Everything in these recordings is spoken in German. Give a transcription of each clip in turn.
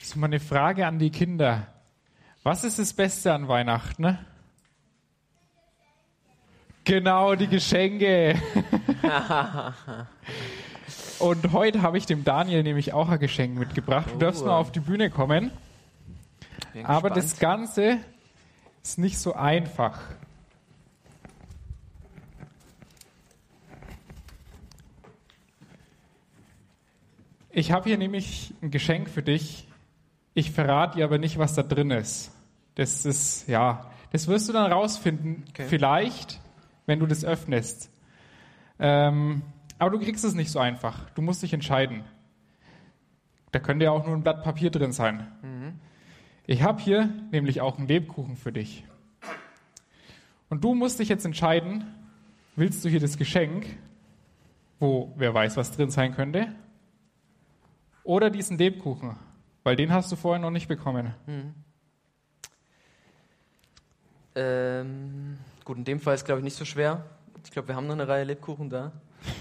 So, mal eine Frage an die Kinder. Was ist das Beste an Weihnachten? Ne? Genau, die Geschenke. Und heute habe ich dem Daniel nämlich auch ein Geschenk mitgebracht. Du darfst mal auf die Bühne kommen. Aber das Ganze ist nicht so einfach. Ich habe hier nämlich ein Geschenk für dich. Ich verrate dir aber nicht, was da drin ist. Das ist, ja, das wirst du dann rausfinden, vielleicht, wenn du das öffnest. Aber du kriegst es nicht so einfach. Du musst dich entscheiden. Da könnte ja auch nur ein Blatt Papier drin sein. Ich habe hier nämlich auch einen Lebkuchen für dich. Und du musst dich jetzt entscheiden, willst du hier das Geschenk, wo wer weiß, was drin sein könnte, oder diesen Lebkuchen, weil den hast du vorher noch nicht bekommen. Gut, in dem Fall ist es, glaube ich, nicht so schwer. Ich glaube, wir haben noch eine Reihe Lebkuchen da.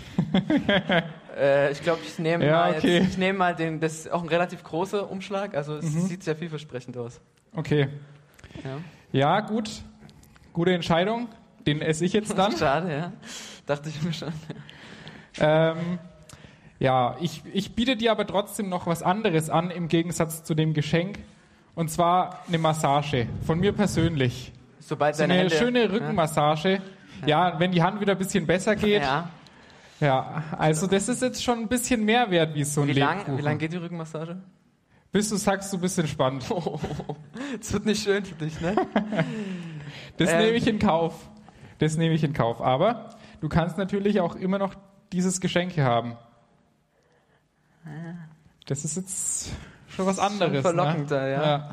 Ich glaube, ich nehme mal das ist auch ein relativ großer Umschlag, also es sieht sehr vielversprechend aus. Okay. Ja, gut. Gute Entscheidung. Den esse ich jetzt dann. Schade, ja. Dachte ich mir schon. Ja, ich biete dir aber trotzdem noch was anderes an, im Gegensatz zu dem Geschenk. Und zwar eine Massage, von mir persönlich. Sobald so eine schöne Rückenmassage. Ja, wenn die Hand wieder ein bisschen besser geht. Ja, also das ist jetzt schon ein bisschen mehr wert, wie so ein Lebkuchen. Wie lang geht die Rückenmassage? Bis du sagst, du bist entspannt. Das wird nicht schön für dich, ne? Das nehme ich in Kauf. Aber du kannst natürlich auch immer noch dieses Geschenk hier haben. Das ist jetzt schon was anderes. Schon verlockender, ne? Ja.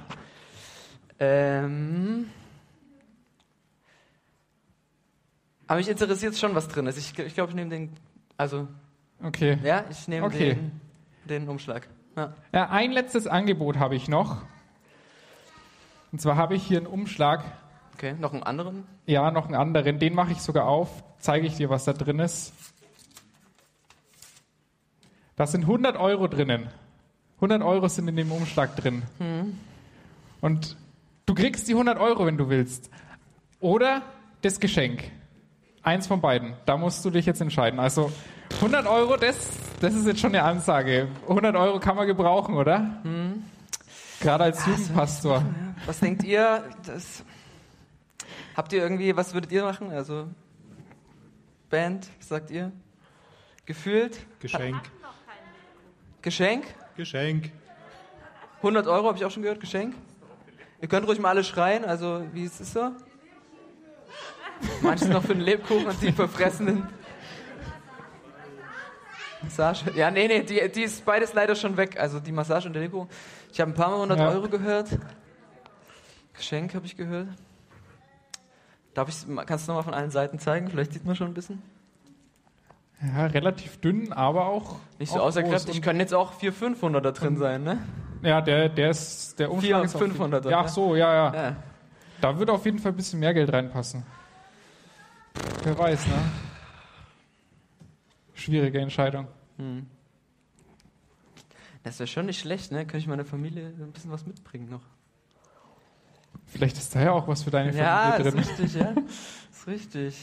Aber mich interessiert schon, was drin ist. Ich glaube, ich nehme den, okay. Ja, ich nehme den Umschlag. Ja, ein letztes Angebot habe ich noch. Und zwar habe ich hier einen Umschlag. Okay, noch einen anderen? Ja, noch einen anderen. Den mache ich sogar auf. Zeige ich dir, was da drin ist. Da sind 100 Euro drinnen. 100 Euro sind in dem Umschlag drin. Und du kriegst die 100 Euro, wenn du willst. Oder das Geschenk. Eins von beiden. Da musst du dich jetzt entscheiden. Also 100 Euro, das ist jetzt schon eine Ansage. 100 Euro kann man gebrauchen, oder? Gerade als Jugendpastor. Was denkt ihr? Habt ihr irgendwie, was würdet ihr machen? Also Band, was sagt ihr? Gefühlt? Geschenk. Geschenk? Geschenk. 100 Euro, habe ich auch schon gehört, Geschenk. Ihr könnt ruhig mal alle schreien, also wie ist es so? Manches noch für den Lebkuchen und die verfressenen Massage. Ja, nee, die ist beides leider schon weg, also die Massage und der Lebkuchen. Ich habe ein paar Mal 100 Euro gehört. Geschenk habe ich gehört. Kannst du nochmal von allen Seiten zeigen? Vielleicht sieht man schon ein bisschen. Ja, relativ dünn, aber auch nicht so außerkräftig. Können jetzt auch 400, 500 da drin sein, ne? Ja, der Umschlag 400, ist 500. Ja, ach so, ja. Da würde auf jeden Fall ein bisschen mehr Geld reinpassen. Wer weiß, ne? Schwierige Entscheidung. Das wäre schon nicht schlecht, ne? Könnte ich meiner Familie ein bisschen was mitbringen noch. Vielleicht ist da ja auch was für deine Familie drin. Ja, ist richtig, ja. Ist richtig.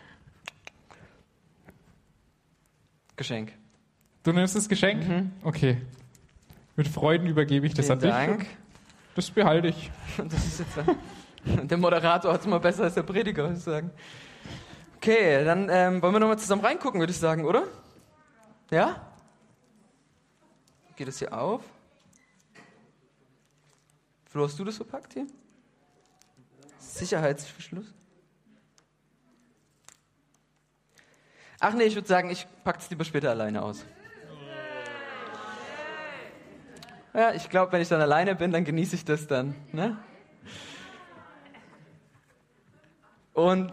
Geschenk. Du nimmst das Geschenk? Okay. Mit Freuden übergebe ich das an dich. Dank. Das behalte ich. Das ist jetzt der Moderator hat es mal besser als der Prediger, würde ich sagen. Okay, dann wollen wir nochmal zusammen reingucken, würde ich sagen, oder? Ja? Geht das hier auf? Flo, hast du das verpackt hier? Sicherheitsverschluss? Ach nee, ich würde sagen, ich packe es lieber später alleine aus. Ja, ich glaube, wenn ich dann alleine bin, dann genieße ich das dann. Ne? Und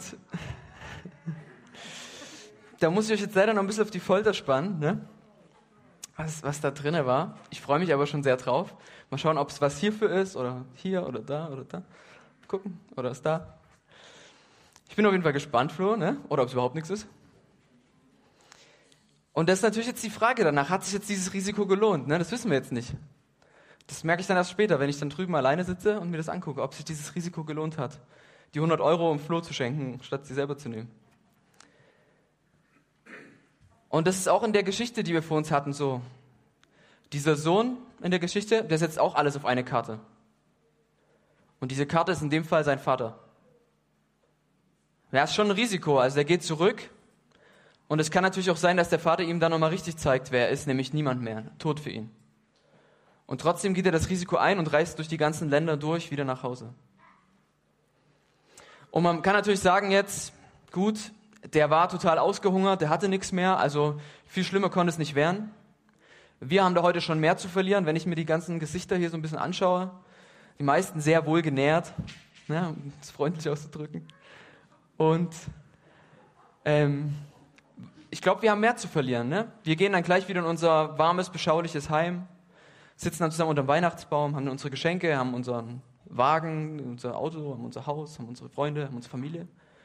da muss ich euch jetzt leider noch ein bisschen auf die Folter spannen, ne? Was da drin war. Ich freue mich aber schon sehr drauf. Mal schauen, ob es was hierfür ist oder hier oder da oder da. Gucken, oder ist da. Ich bin auf jeden Fall gespannt, Flo, ne? Oder ob es überhaupt nichts ist. Und das ist natürlich jetzt die Frage danach, hat sich jetzt dieses Risiko gelohnt? Ne? Das wissen wir jetzt nicht. Das merke ich dann erst später, wenn ich dann drüben alleine sitze und mir das angucke, ob sich dieses Risiko gelohnt hat, die 100 € im Flo zu schenken, statt sie selber zu nehmen. Und das ist auch in der Geschichte, die wir vor uns hatten, so. Dieser Sohn in der Geschichte, der setzt auch alles auf eine Karte. Und diese Karte ist in dem Fall sein Vater. Er ist schon ein Risiko, also er geht zurück. Und es kann natürlich auch sein, dass der Vater ihm dann nochmal richtig zeigt, wer er ist, nämlich niemand mehr, tot für ihn. Und trotzdem geht er das Risiko ein und reist durch die ganzen Länder durch, wieder nach Hause. Und man kann natürlich sagen jetzt, gut, der war total ausgehungert, der hatte nichts mehr, also viel schlimmer konnte es nicht werden. Wir haben da heute schon mehr zu verlieren, wenn ich mir die ganzen Gesichter hier so ein bisschen anschaue. Die meisten sehr wohl genährt, ja, um es freundlich auszudrücken. Und ich glaube, wir haben mehr zu verlieren. Ne? Wir gehen dann gleich wieder in unser warmes, beschauliches Heim, sitzen dann zusammen unter dem Weihnachtsbaum, haben unsere Geschenke, haben unseren Wagen, unser Auto, haben unser Haus, haben unsere Freunde, haben unsere Familie.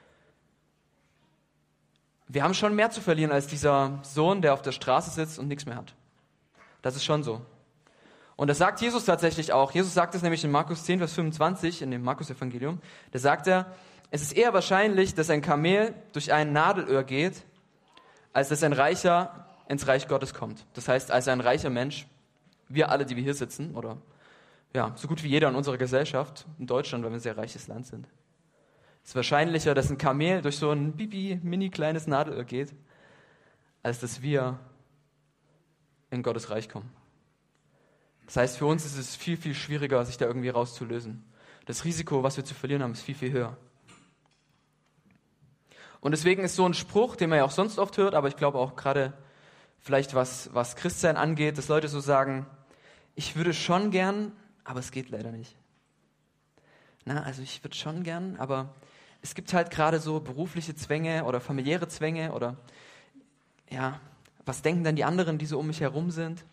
Wir haben schon mehr zu verlieren als dieser Sohn, der auf der Straße sitzt und nichts mehr hat. Das ist schon so. Und das sagt Jesus tatsächlich auch. Jesus sagt es nämlich in Markus 10, Vers 25, in dem Markus-Evangelium. Da sagt er, es ist eher wahrscheinlich, dass ein Kamel durch ein Nadelöhr geht, als dass ein Reicher ins Reich Gottes kommt. Das heißt, als ein reicher Mensch, wir alle, die wir hier sitzen, oder ja, so gut wie jeder in unserer Gesellschaft, in Deutschland, weil wir ein sehr reiches Land sind, es ist wahrscheinlicher, dass ein Kamel durch so ein mini kleines Nadelöhr geht, als dass wir in Gottes Reich kommen. Das heißt, für uns ist es viel, viel schwieriger, sich da irgendwie rauszulösen. Das Risiko, was wir zu verlieren haben, ist viel, viel höher. Und deswegen ist so ein Spruch, den man ja auch sonst oft hört, aber ich glaube auch gerade vielleicht was Christsein angeht, dass Leute so sagen, ich würde schon gern, aber es geht leider nicht. Also ich würde schon gern, aber es gibt halt gerade so berufliche Zwänge oder familiäre Zwänge oder ja, was denken dann die anderen, die so um mich herum sind?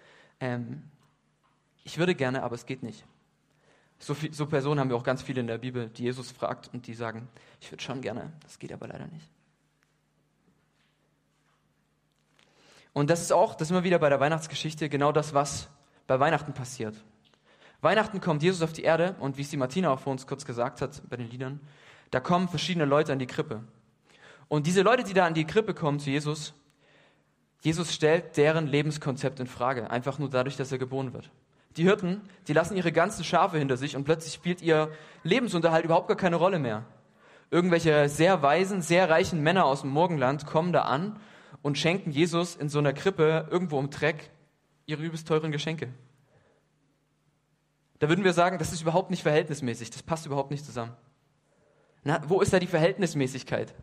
Ich würde gerne, aber es geht nicht. So Personen haben wir auch ganz viele in der Bibel, die Jesus fragt und die sagen, ich würde schon gerne, das geht aber leider nicht. Und das ist immer wieder bei der Weihnachtsgeschichte genau das, was bei Weihnachten passiert. Weihnachten kommt Jesus auf die Erde und wie es die Martina auch vor uns kurz gesagt hat bei den Liedern, da kommen verschiedene Leute an die Krippe. Und diese Leute, die da an die Krippe kommen zu Jesus stellt deren Lebenskonzept in Frage, einfach nur dadurch, dass er geboren wird. Die Hirten, die lassen ihre ganzen Schafe hinter sich und plötzlich spielt ihr Lebensunterhalt überhaupt gar keine Rolle mehr. Irgendwelche sehr weisen, sehr reichen Männer aus dem Morgenland kommen da an und schenken Jesus in so einer Krippe irgendwo im Dreck ihre übelst teuren Geschenke. Da würden wir sagen, das ist überhaupt nicht verhältnismäßig, das passt überhaupt nicht zusammen. Wo ist da die Verhältnismäßigkeit?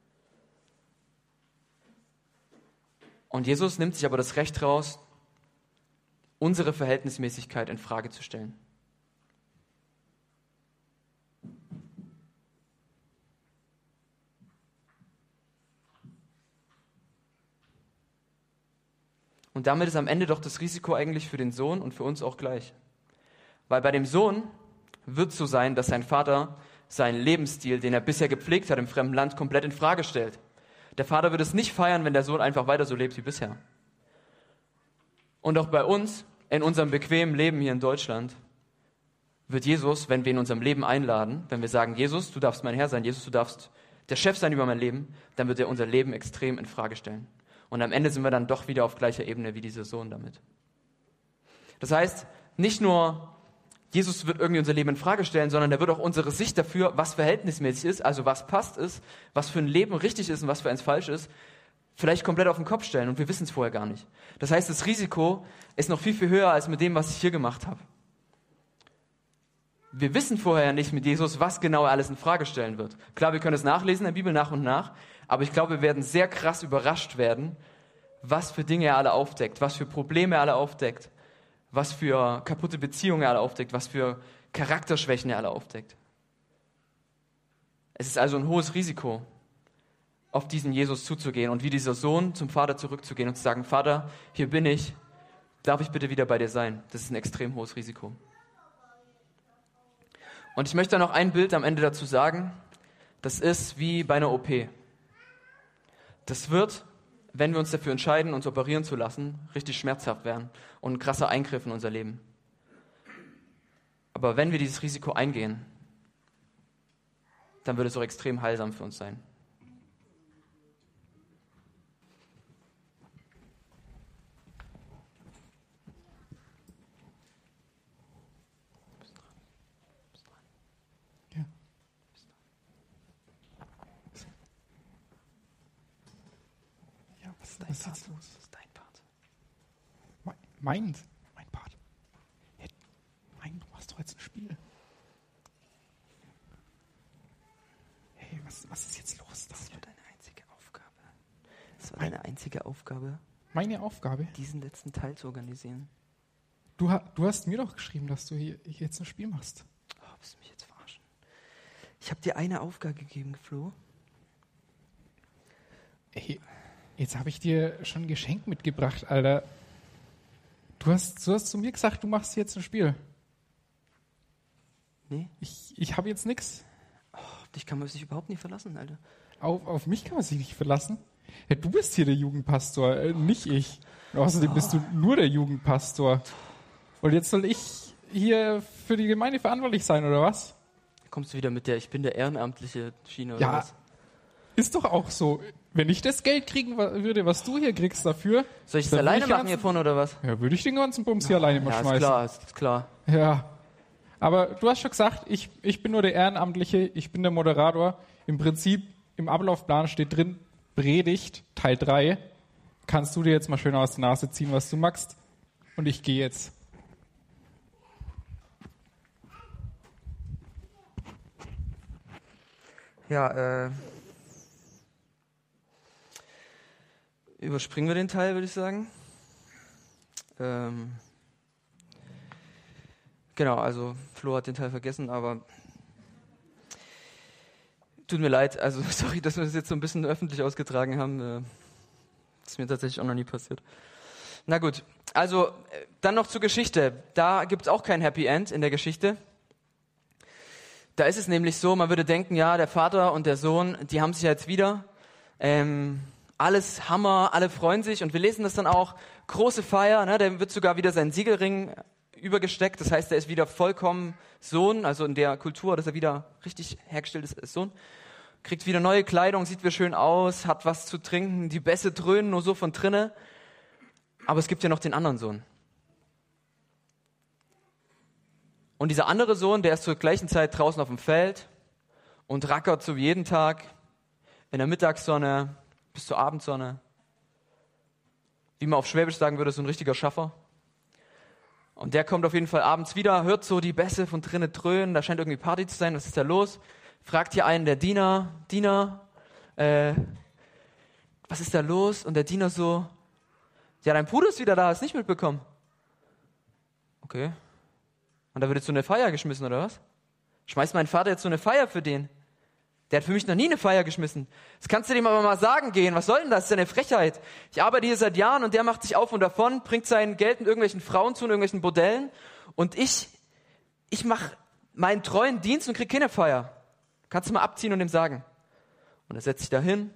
Und Jesus nimmt sich aber das Recht raus, unsere Verhältnismäßigkeit in Frage zu stellen. Und damit ist am Ende doch das Risiko eigentlich für den Sohn und für uns auch gleich. Weil bei dem Sohn wird es so sein, dass sein Vater seinen Lebensstil, den er bisher gepflegt hat im fremden Land, komplett in Frage stellt. Der Vater wird es nicht feiern, wenn der Sohn einfach weiter so lebt wie bisher. Und auch bei uns, in unserem bequemen Leben hier in Deutschland, wird Jesus, wenn wir in unserem Leben einladen, wenn wir sagen, Jesus, du darfst mein Herr sein, Jesus, du darfst der Chef sein über mein Leben, dann wird er unser Leben extrem in Frage stellen. Und am Ende sind wir dann doch wieder auf gleicher Ebene wie dieser Sohn damit. Das heißt, nicht nur Jesus wird irgendwie unser Leben in Frage stellen, sondern er wird auch unsere Sicht dafür, was verhältnismäßig ist, also was passt ist, was für ein Leben richtig ist und was für eins falsch ist, vielleicht komplett auf den Kopf stellen und wir wissen es vorher gar nicht. Das heißt, das Risiko ist noch viel, viel höher als mit dem, was ich hier gemacht habe. Wir wissen vorher ja nicht mit Jesus, was genau er alles in Frage stellen wird. Klar, wir können es nachlesen in der Bibel nach und nach, aber ich glaube, wir werden sehr krass überrascht werden, was für Dinge er alle aufdeckt, was für Probleme er alle aufdeckt, was für kaputte Beziehungen er alle aufdeckt, was für Charakterschwächen er alle aufdeckt. Es ist also ein hohes Risiko, auf diesen Jesus zuzugehen und wie dieser Sohn zum Vater zurückzugehen und zu sagen, Vater, hier bin ich, darf ich bitte wieder bei dir sein? Das ist ein extrem hohes Risiko. Und ich möchte noch ein Bild am Ende dazu sagen, das ist wie bei einer OP. Das wird, wenn wir uns dafür entscheiden, uns operieren zu lassen, richtig schmerzhaft werden und ein krasser Eingriff in unser Leben. Aber wenn wir dieses Risiko eingehen, dann wird es auch extrem heilsam für uns sein. Was ist jetzt los? Das ist dein Part. Mein Part. Hey, du machst doch jetzt ein Spiel. Hey, was ist jetzt los? Das war deine einzige Aufgabe. Das war deine einzige Aufgabe, Meine Aufgabe? diesen letzten Teil zu organisieren. Du hast mir doch geschrieben, dass du hier jetzt ein Spiel machst. Oh, willst du mich jetzt verarschen? Ich habe dir eine Aufgabe gegeben, Flo. Hey, jetzt habe ich dir schon ein Geschenk mitgebracht, Alter. Du hast zu mir gesagt, du machst jetzt ein Spiel. Nee, Ich habe jetzt nichts. auf dich kann man sich überhaupt nicht verlassen, Alter. Auf mich kann man sich nicht verlassen. Ja, du bist hier der Jugendpastor, nicht ich. Und außerdem bist du nur der Jugendpastor. Und jetzt soll ich hier für die Gemeinde verantwortlich sein, oder was? Kommst du wieder mit ich bin der ehrenamtliche Schiene, oder Ja, was? ist doch auch so. Wenn ich das Geld kriegen würde, was du hier kriegst dafür, Soll ich es dann alleine würde ich machen hier vorne, oder was? ja, würde ich den ganzen Bums hier alleine mal Ja, schmeißen. ist klar. Ja. Aber du hast schon gesagt, ich bin nur der Ehrenamtliche, ich bin der Moderator. Im Prinzip, im Ablaufplan steht drin, Predigt, Teil 3. Kannst du dir jetzt mal schön aus der Nase ziehen, was du magst. Und ich gehe jetzt. Ja, überspringen wir den Teil, würde ich sagen. Genau, also Flo hat den Teil vergessen, aber tut mir leid, also sorry, dass wir das jetzt so ein bisschen öffentlich ausgetragen haben. Das ist mir tatsächlich auch noch nie passiert. Na gut, also dann noch zur Geschichte. Da gibt es auch kein Happy End in der Geschichte. Da ist es nämlich so, man würde denken, ja, der Vater und der Sohn, die haben sich ja jetzt wieder. Alles Hammer, alle freuen sich und wir lesen das dann auch. Große Feier, ne, der wird sogar wieder seinen Siegelring übergesteckt. Das heißt, er ist wieder vollkommen Sohn, also in der Kultur, dass er wieder richtig hergestellt ist als Sohn. Kriegt wieder neue Kleidung, sieht wieder schön aus, hat was zu trinken, die Bässe dröhnen nur so von drinne. Aber es gibt ja noch den anderen Sohn. Und dieser andere Sohn, der ist zur gleichen Zeit draußen auf dem Feld und rackert so wie jeden Tag in der Mittagssonne bis zur Abendsonne. Wie man auf Schwäbisch sagen würde, so ein richtiger Schaffer. Und der kommt auf jeden Fall abends wieder, hört so die Bässe von drinnen dröhnen, da scheint irgendwie Party zu sein, was ist da los? Fragt hier einen der Diener, was ist da los? Und der Diener so, ja, dein Bruder ist wieder da, hast nicht mitbekommen. Okay. Und da wird jetzt so eine Feier geschmissen, oder was? Schmeißt mein Vater jetzt so eine Feier für den? Der hat für mich noch nie eine Feier geschmissen. Das kannst du dem aber mal sagen gehen. Was soll denn das? Das ist ja eine Frechheit. Ich arbeite hier seit Jahren und der macht sich auf und davon, bringt sein Geld mit irgendwelchen Frauen zu, in irgendwelchen Bordellen. Und ich mache meinen treuen Dienst und krieg keine Feier. Kannst du mal abziehen und dem sagen. Und er setzt sich da hin.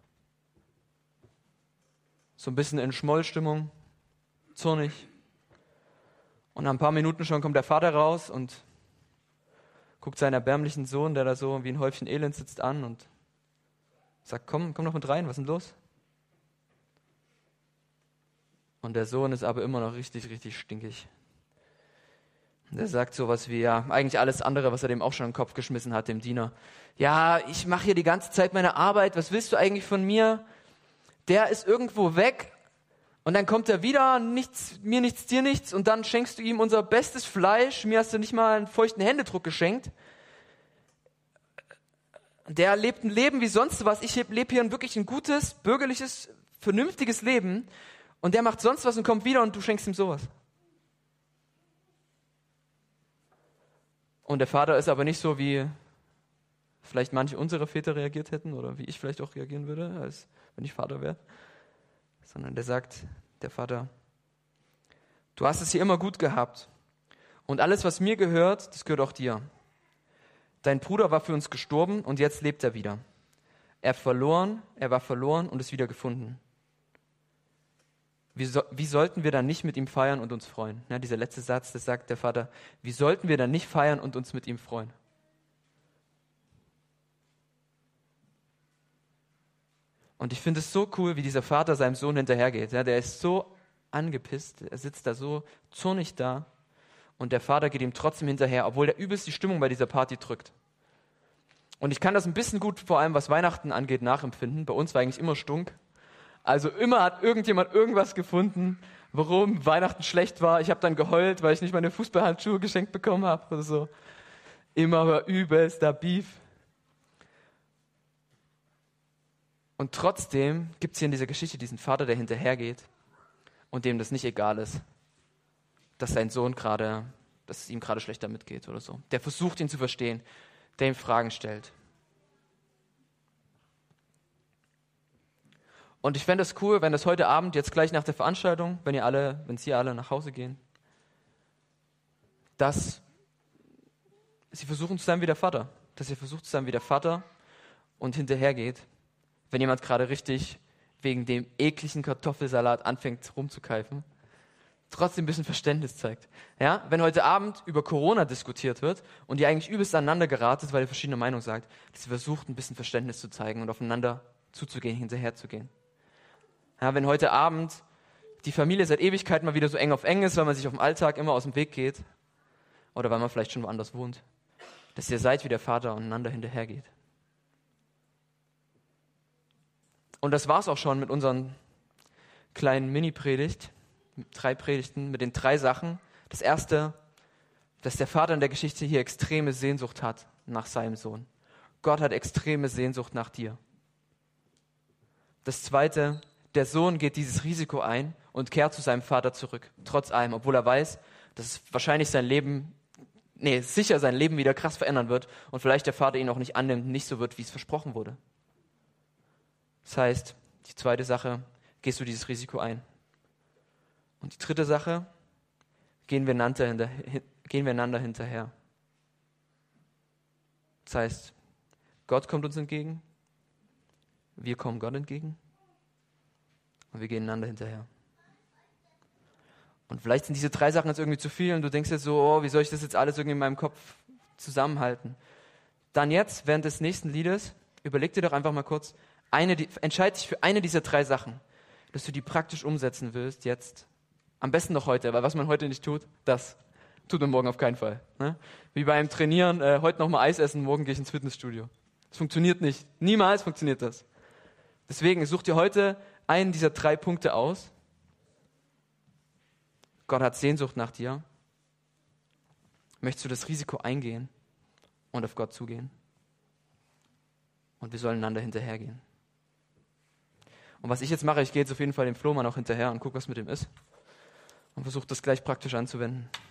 So ein bisschen in Schmollstimmung. Zornig. Und nach ein paar Minuten schon kommt der Vater raus und guckt seinen erbärmlichen Sohn, der da so wie ein Häufchen Elend sitzt, an und sagt, komm doch mit rein, was ist denn los? Und der Sohn ist aber immer noch richtig, richtig stinkig. Und er sagt sowas wie, ja, eigentlich alles andere, was er dem auch schon in den Kopf geschmissen hat, dem Diener. Ja, ich mache hier die ganze Zeit meine Arbeit, was willst du eigentlich von mir? Der ist irgendwo weg. Und dann kommt er wieder, nichts, mir nichts, dir nichts, und dann schenkst du ihm unser bestes Fleisch. Mir hast du nicht mal einen feuchten Händedruck geschenkt. Der lebt ein Leben wie sonst was. Ich lebe hier wirklich ein gutes, bürgerliches, vernünftiges Leben. Und der macht sonst was und kommt wieder und du schenkst ihm sowas. Und der Vater ist aber nicht so, wie vielleicht manche unserer Väter reagiert hätten oder wie ich vielleicht auch reagieren würde, als wenn ich Vater wäre. Sondern der sagt, der Vater, du hast es hier immer gut gehabt. Und alles, was mir gehört, das gehört auch dir. Dein Bruder war für uns gestorben und jetzt lebt er wieder. Er war verloren und ist wieder gefunden. wie sollten wir dann nicht mit ihm feiern und uns freuen? Ja, dieser letzte Satz, das sagt der Vater, wie sollten wir dann nicht feiern und uns mit ihm freuen? Und ich finde es so cool, wie dieser Vater seinem Sohn hinterhergeht. Ja, der ist so angepisst, er sitzt da so zornig da und der Vater geht ihm trotzdem hinterher, obwohl der übelst die Stimmung bei dieser Party drückt. Und ich kann das ein bisschen gut, vor allem was Weihnachten angeht, nachempfinden. Bei uns war eigentlich immer Stunk. Also immer hat irgendjemand irgendwas gefunden, warum Weihnachten schlecht war. Ich habe dann geheult, weil ich nicht meine Fußballhandschuhe geschenkt bekommen habe oder so. Immer war übelster Beef. Und trotzdem gibt es hier in dieser Geschichte diesen Vater, der hinterhergeht und dem das nicht egal ist, dass sein Sohn dass es ihm gerade schlecht damit geht oder so. Der versucht, ihn zu verstehen, der ihm Fragen stellt. Und ich fände es cool, wenn das heute Abend, jetzt gleich nach der Veranstaltung, wenn Sie alle nach Hause gehen, dass Sie versuchen zu sein wie der Vater. Dass ihr versucht zu sein wie der Vater und hinterhergeht, wenn jemand gerade richtig wegen dem ekligen Kartoffelsalat anfängt rumzukeifen, trotzdem ein bisschen Verständnis zeigt. Ja? Wenn heute Abend über Corona diskutiert wird und ihr eigentlich übelst aneinander geratet, weil ihr verschiedene Meinungen sagt, dass ihr versucht, ein bisschen Verständnis zu zeigen und aufeinander zuzugehen, hinterherzugehen. Ja, wenn heute Abend die Familie seit Ewigkeiten mal wieder so eng auf eng ist, weil man sich auf dem Alltag immer aus dem Weg geht oder weil man vielleicht schon woanders wohnt, dass ihr seid wie der Vater und einander hinterhergeht. Und das war's auch schon mit unseren kleinen Mini-Predigt, mit 3 Predigten, mit den 3 Sachen. Das erste, dass der Vater in der Geschichte hier extreme Sehnsucht hat nach seinem Sohn. Gott hat extreme Sehnsucht nach dir. Das zweite, der Sohn geht dieses Risiko ein und kehrt zu seinem Vater zurück, trotz allem, obwohl er weiß, dass es wahrscheinlich sicher sein Leben wieder krass verändern wird und vielleicht der Vater ihn auch nicht annimmt und nicht so wird, wie es versprochen wurde. Das heißt, die zweite Sache, gehst du dieses Risiko ein. Und die dritte Sache, gehen wir einander hinterher. Das heißt, Gott kommt uns entgegen, wir kommen Gott entgegen und wir gehen einander hinterher. Und vielleicht sind diese 3 Sachen jetzt irgendwie zu viel und du denkst jetzt so, wie soll ich das jetzt alles irgendwie in meinem Kopf zusammenhalten? Dann jetzt, während des nächsten Liedes, überleg dir doch einfach mal kurz, entscheid dich für eine dieser 3 Sachen, dass du die praktisch umsetzen willst jetzt. Am besten noch heute, weil was man heute nicht tut, das tut man morgen auf keinen Fall. Ne? Wie beim Trainieren, heute noch mal Eis essen, morgen gehe ich ins Fitnessstudio. Das funktioniert nicht. Niemals funktioniert das. Deswegen such dir heute einen dieser 3 Punkte aus. Gott hat Sehnsucht nach dir. Möchtest du das Risiko eingehen und auf Gott zugehen? Und wir sollen einander hinterhergehen. Und was ich jetzt mache, ich gehe jetzt auf jeden Fall dem Flohmann auch hinterher und gucke, was mit ihm ist. Und versuche das gleich praktisch anzuwenden.